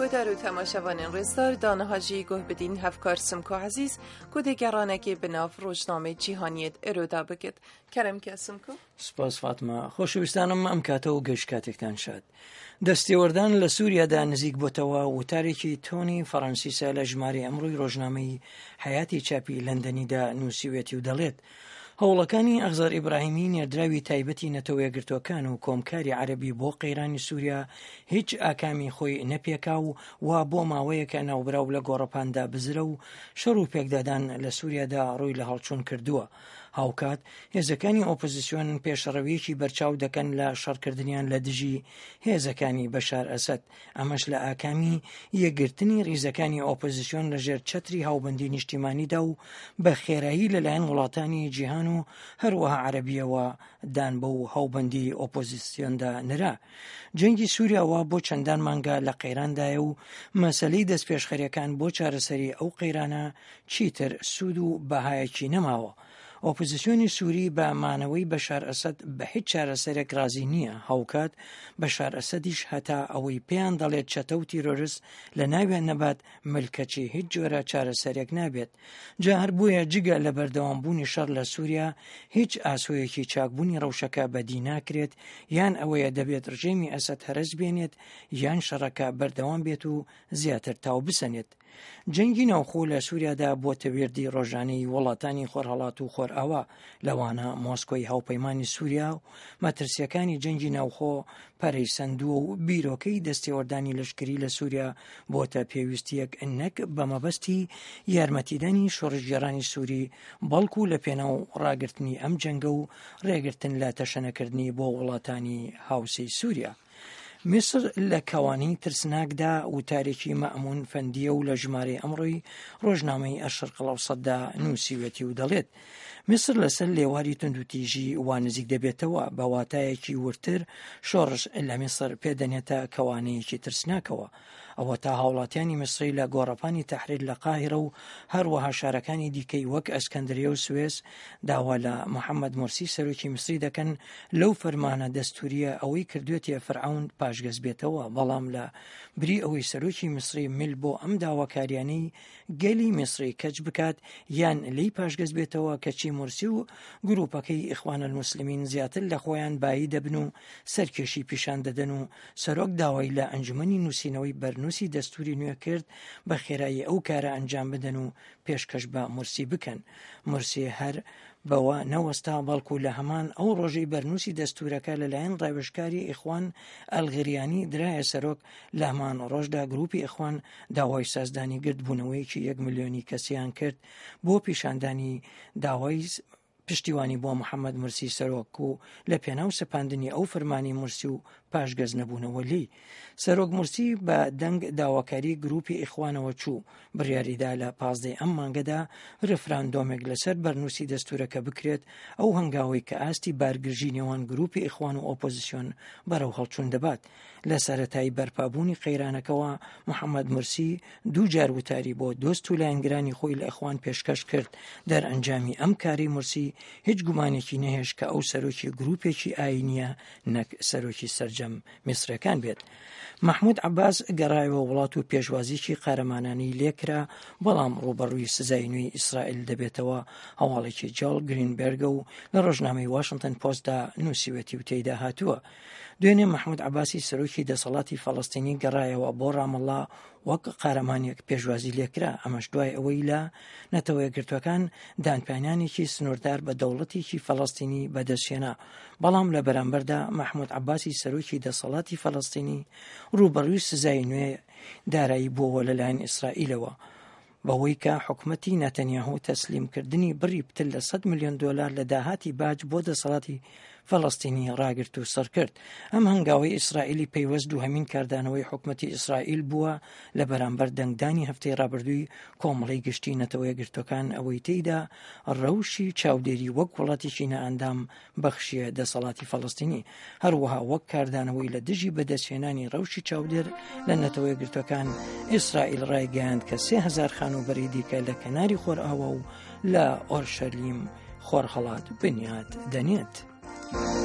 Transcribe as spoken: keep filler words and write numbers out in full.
گودار و تماشاوانین رستار دانه هاجی گوه بدین هفکار سمکو عزیز گوده گرانکی بناف روشنامه جیهانیت ارودا بگید کرم که سمکو؟ سپاس فاطمه خۆشەویستانم ئەم کاتەوە گەشت کاتێکتان شاد. دەستێوەردان لە سووریادا نزیک بۆتەوە وتارێکی تۆنی فەڕەنسیسە لە ژمارە ئەمڕۆی ڕۆژنامەی حیاتی چاپی لەندەنیدا نووسیوێتی و دەڵێت هەوڵەکانی ئەغزار ئیبراهیمی نێردراوی تایبەتی نەتەوە یەکگرتووەکان و کۆمکاری عەرەبی بۆ قەیرانی سووریا هیچ ئاکامی خۆی نەپێکا و وا بۆ ماوەیەکە ناوبراو لە گۆڕەپاندا بزرە و شەڕ و پێکدادان لە سووریادا ڕووی لە هەڵچوون کردووە. هاوکات هێزەکانی ئۆپۆزیسیۆن پێشەڕەویەکی بەرچاو دەکەن لە شەڕکردنیان لە دژی هێزەکانی بەشار ئەسەد، ئەمەش لە ئاکامی یەکگرتنی ڕیزەکانی ئۆپۆزیسیۆن لە ژێر چەتری هاوبەندی نیشتیمانیدا و بە خێرایی لەلایەن وڵاتانی جیهان و هەروەها عەرەبیەوە دان بە و هاوبەندی ئۆپۆزیسیۆندا نرا. جەنگی سووریاوە بۆ چەندان مانگە لە قەیراندایە و مەسەلەی دەستپێشخەریەکان بۆ چارەسەری ئەو قەیرانە چیتر سوود و بەهایەکی نەماوە. ئۆپۆزیسیۆنی سووری بە مانەوەی بەشار ئەسەد بە هیچ چارەسەرێک رازی نییە. هاوکات بەشار ئەسەدیش هەتا ئەوەی پێیان دەڵێت چەتە و تیرۆریست لە ناویان نەبات ملکەچی هیچ جۆرە چارەسەرێک نابێت. جا هەر بۆیە جگە لە بەردەوامبوونی شەڕ لە سووریا هیچ ئاسۆیەکی چاکبوونی ڕەوشەکە بەدی ناکرێت، یان ئەوەیە دەبێت ڕژێمی ئەسەد هەرس بێنێت یان شەڕەکە بەردەوام بێت و زیاتر تاو بسەنێت. جەنگی ناوخۆ لە سووریادا بۆتە وێردی ڕۆژانەی وڵاتانی خۆرهەڵات و خۆرئاوا، لەوانە مۆسکۆی هاوپەیمانی سووریا و مەترسیەکانی جەنگی ناوخۆ پەرەیسەندووە و بیرۆکەی دەستێوەردانی لەشکری لە سووریا بۆتە پێویستیەک نەک بە مەبەستی یارمەتیدانی شۆڕژگێڕانی سووری، بەڵکو لە پێناو ڕاگررتنی ئەم جەنگە و ڕێگرتن لە تەشەنەکردنی بۆ وڵاتانی هاوسەی سووریا. میسر لە کەوانی ترسناکدا وتارێکی مەئمون فەندیە و لە ژمارەی ئەمڕۆی ڕۆژنامەی ئەشرق الەوسەتدا نووسیوێتی و دەڵێت میسر لەسەر لێواری توندوتیژی وا نزیک دەبێتەوە، بە واتایەکی ورتر شۆڕش لە میسر پێدەنێتە کەوانەیەکی ترسناکەوە. ئەوە تا هاوڵاتیانی میسری لە گۆڕەپانی تەحریر لە قاهیرە و هەروەها شارەکانی دیکەی وەک ئەسکەندریە و سوێس داوا لە محەممەد مورسی سەرۆکی میسری دەکەن لەو فەرمانە دەستوریە ئەوەی کردوێتە فەرعەون پاشگەز بێتەوە، بەڵام لە بری ئەوەی سەرۆکی میسری میل بۆ ئەم داواکاریانەی گەلی میسری کەچ بکات یان لی پاشگەز بێتەوە کەچی مورسی و گروپەکەی ئیخوان الموسلیمین زیاتر لە خۆیان بایی دەبن و سەرکێشی پیشان دەدەن و سەرۆک داوای لە ئەنجومەنی نووسینەوەی بەرنووسی دەستوری نوێ کرد بە خێرایی ئەو کارە ئەنجام بدەن و پێشکەش بە مورسی بکەن. مورسی هەر بەوە نەوەستا، بەڵکو لە هەمان ئەو ڕۆژەی بەرنووسی دەستورەکە لەلایەن ڕاوێژکاری ئیخوان ئەلغریانی درایە سەرۆک، لە هەمان ڕۆژدا گروپی ئیخوان داوای سازدانی گردبوونەوەیکی یەک ملیۆنی کەسیان کرد بۆ پیشاندانی داوای پشتیوانی بۆ محەممەد مورسی سەرۆک و لە پێناو سەپاندنی ئەو فەرمانی مورسی و پاشگەز نەبوونەوە لی. سەرۆک مورسی بە دەنگ داواکاری گروپی ئیخوانەوە چوو، بڕیاریدا لە پازدەی ئەم مانگەدا ڕفراندۆمێک لەسەر بەرنووسی دەستورەکە بکرێت، ئەو هەنگاوەی کە ئاستی بارگرژی نێوان گروپی ئیخوان و ئۆپۆزیسیۆن بەرەو هەڵچوون دەبات. لە سەرەتای بەرپابوونی قەیرانەکەەوە محەممەد مورسی دوو جار وتاری بۆ دۆست و لایەنگرانی خۆی لە ئیخوان پێشکەش کرد. دەرئەنجامی ئەم کاری مورسی هیچ گومانێکی نەهێش کە ئەو سەرۆکی گروپێکی ئاینیە نەک سەرۆکی سەرجەم میسرەکان بێت. محمود عباس گەڕایەوە وڵات و پێشوازیی قارەمانانی لێکرا، بەڵام ڕوبەڕووی سزای نوێی ئیسرائیل دەبێتەوە. هەواڵێکی جەڵ گرینبێرگە و لە ڕۆژنامەی واشنگتن پۆستدا نووسیوەتی و تێیدا هاتووە. دوێنێ محمود عباسی سەرۆکی دەسەڵاتی فەڵەستینی گەڕایەوە بۆ ڕامەڵڵا وەک قارەمانێک پێشوازی لێکرا، ئەمەش دوای ئەوەی لە نەتەوە یەکگرتوەکان دانپێنانێکی سنووردار بە دەوڵەتێکی فەڵەستینی بەدەستهێنا. بەڵام لە بەرامبەردا محمود عباسی سەرۆکی دەسەڵاتی فەڵەستینی ڕوبەڕووی سزای نوێ دارایی بۆەوە لەلایەن ئیسرائیلەوە، بەوەی کە حکومەتی نەتەنیاهو تەسلیمکردنی بڕی پتر لە سەد ملیۆن دۆلار لە داهاتی باج بۆ دەسەڵاتی فەڵەستینی ڕاگرت و سەر کرد. ئەم هەنگاوەی ئیسرائیلی پەیوەست و هەمین کاردانەوەی حکومەتی ئیسرائیل بووە لە بەرامبەر دەنگدانی هەفتەی ڕابردووی کۆمەڵی گشتی نەتەوە یەکگرتوەکان، ئەوەی تێیدا ڕەوشی چاودێری وەک وڵاتێکی نەئەندام بەخشیە دەسەڵاتی فەڵەستینی، هەروەها وەک کاردانەوەی لە دژی بەدەستهێنانی ڕەوشی چاودێر لە نەتەوە یەکگرتوەکان. ئیسرائیل ڕایگەیاند کە سێ هەزار خانوبەری دیکە لە کەناری خۆرئاوا و لە ئۆرشەلیم خۆرهەڵات بنیات دەنێت.